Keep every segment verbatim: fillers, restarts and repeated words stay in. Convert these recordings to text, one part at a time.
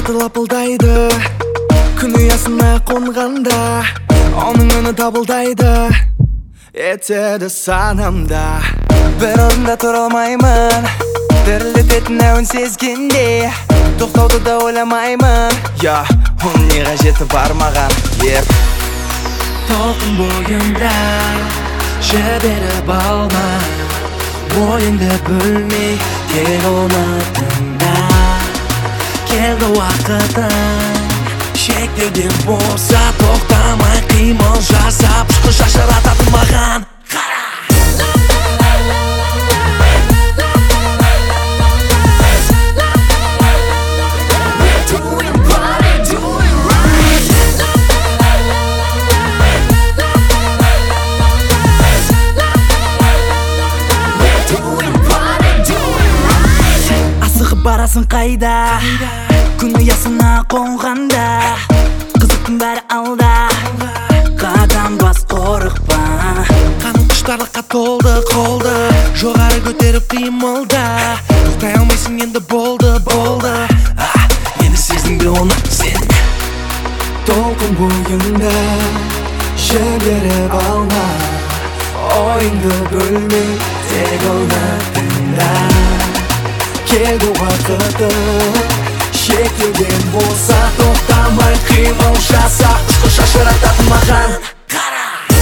Аты лапылдайды күн ұясына қонғанда, оның үні табылдайды, етеді санамда. Бір орында тұра алмаймын, дірілдететін әуін сезгенде, тоқтауды да ойламаймын. Я, оның не қажеті бар маған, еп. Толқын бойымда жіберіп алма, ойыңды бөлмей тек оны тыңда. Келді уақытың шектеуден болса, тоқтамай қимыл жасап ұшқын шашырататын маған қара. Барасың қайда, күн ұясына қонғанда, қызықтың бәрі алда, қадам бас қорықпа. Қаным құштарлыққа толды, қолды жоғары көтеріп қимылда, тоқтай алмайсың енді, болды, болды. Енді сездің бе оны сен? Толқын бойыңда жіберіп алма, ойыңды бөлмей тек оны тыңда. Келді уақытың шектеуден болса, тоқтамай қимыл жаса, ұшқын шашырататын маған қара.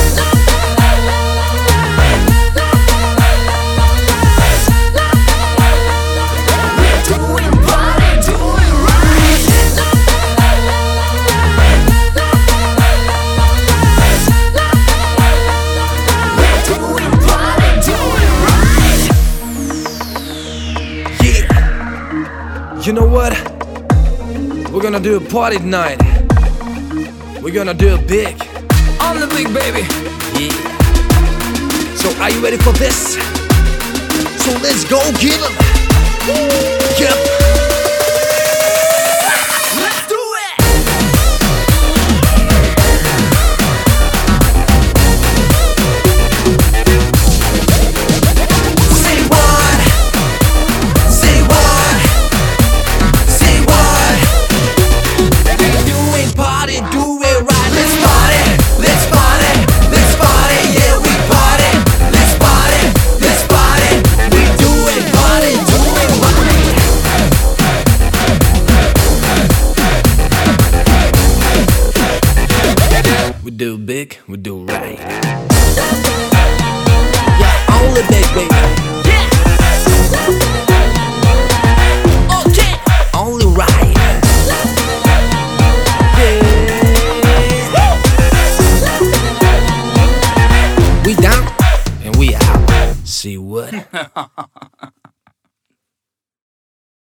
You know what? We're gonna do a party tonight. We're gonna do it big. On the big, baby. Yeah. So are you ready for this? So let's go give 'em. Yep. Let's do it. Say what? Say what? Say what? If you ain't party, do it right. Let's party, let's party, let's party. Yeah, we party. Let's party, let's party. We do it, party, do it right. We do big, we do right. Yeah, only big, baby. Yeah. Okay. Only right. Yeah. We down and we out. See what?